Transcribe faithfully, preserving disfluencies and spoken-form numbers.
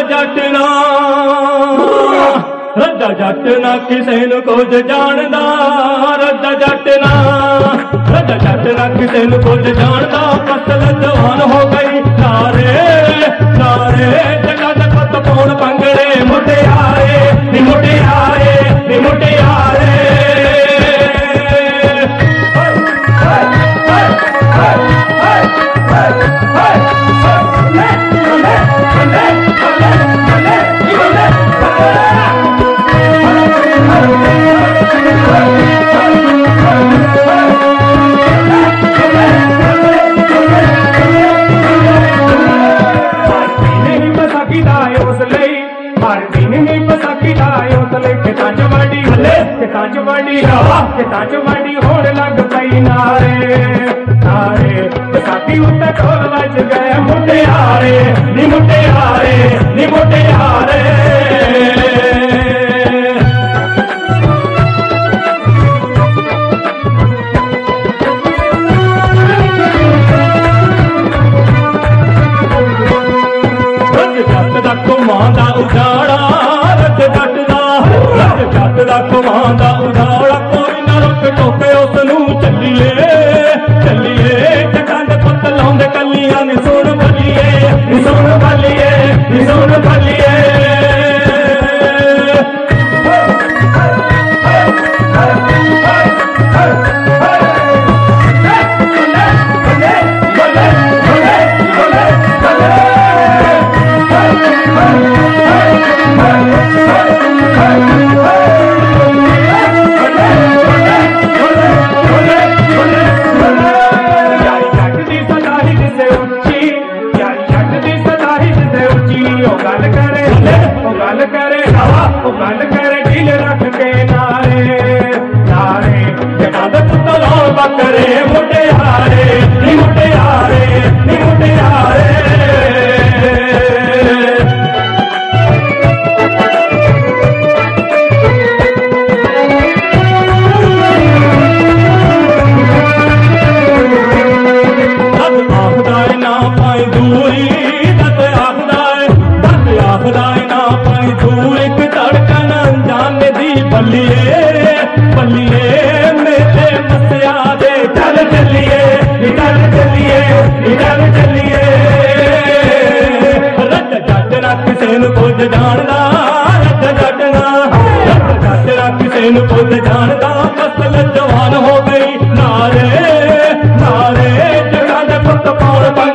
जट ना रद्दा जट ना किसे नूं कुछ जानदा रद्दा जट ना रद्दा जट ना किसे नूं कुछ जानदा फसल जवान हो गई नारे नारे जगा दे पुत पाउण भंगड़े मुटियारे नी मुटियारे नी मुटियारे चवाड़ी होण लग पई नारे नारे बैसाखी उत्ते ढोल वज गए मुटियारे नी मुटियारे नी मुटियारे रज जट दा घुमांदा उजाड़ा रज जट दा रज जट दा घुमांदा उजाड़ा टोके उसनूं चलीए चलीए जटां दे पुत लाउंदे कलियां नी सुण बलिए नी सुण बलिए नी सुण बलिए करे मुटियारे नी मुटियारे नी मुटियारे दस आखदाए ना पाई दूरी दस आखदाए दस आखदाए ना पाई दूर एक धड़कन अनजान दी बल्लिए बल्लिए मेरे मसिया दे चल चलिए निकल चलिए निकल चलिए रज जट ना किसे नूं कुछ जानदा रज जट ना रज जट ना किसे नूं कुछ जानदा फसल जवान हो गई नारे नारे जगा दे पुत पाउण